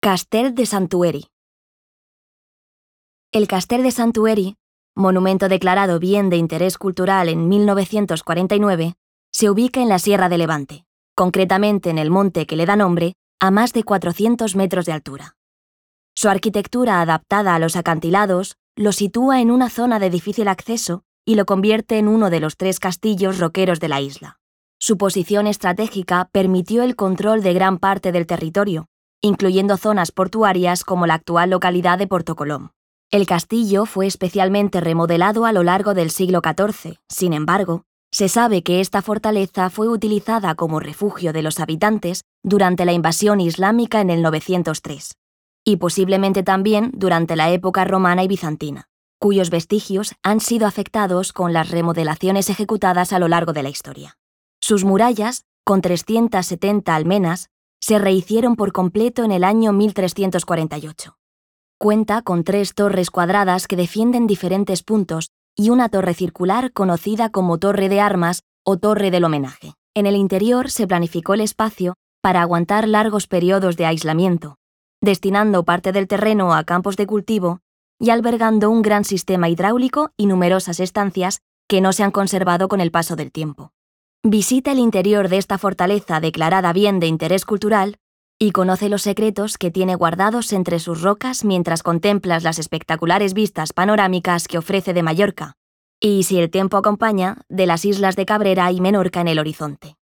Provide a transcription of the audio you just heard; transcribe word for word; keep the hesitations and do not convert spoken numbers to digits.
Castell de Santueri. El Castell de Santueri, monumento declarado Bien de Interés Cultural en mil novecientos cuarenta y nueve, se ubica en la Sierra de Levante, concretamente en el monte que le da nombre, a más de cuatrocientos metros de altura. Su arquitectura adaptada a los acantilados lo sitúa en una zona de difícil acceso y lo convierte en uno de los tres castillos roqueros de la isla. Su posición estratégica permitió el control de gran parte del territorio, incluyendo zonas portuarias como la actual localidad de Porto Colom. El castillo fue especialmente remodelado a lo largo del siglo catorce. Sin embargo, se sabe que esta fortaleza fue utilizada como refugio de los habitantes durante la invasión islámica en el novecientos tres, y posiblemente también durante la época romana y bizantina, cuyos vestigios han sido afectados con las remodelaciones ejecutadas a lo largo de la historia. Sus murallas, con trescientas setenta almenas, se rehicieron por completo en el año mil trescientos cuarenta y ocho. Cuenta con tres torres cuadradas que defienden diferentes puntos y una torre circular conocida como Torre de Armas o Torre del Homenaje. En el interior se planificó el espacio para aguantar largos periodos de aislamiento, destinando parte del terreno a campos de cultivo y albergando un gran sistema hidráulico y numerosas estancias que no se han conservado con el paso del tiempo. Visita el interior de esta fortaleza declarada Bien de Interés Cultural y conoce los secretos que tiene guardados entre sus rocas mientras contemplas las espectaculares vistas panorámicas que ofrece de Mallorca y, si el tiempo acompaña, de las islas de Cabrera y Menorca en el horizonte.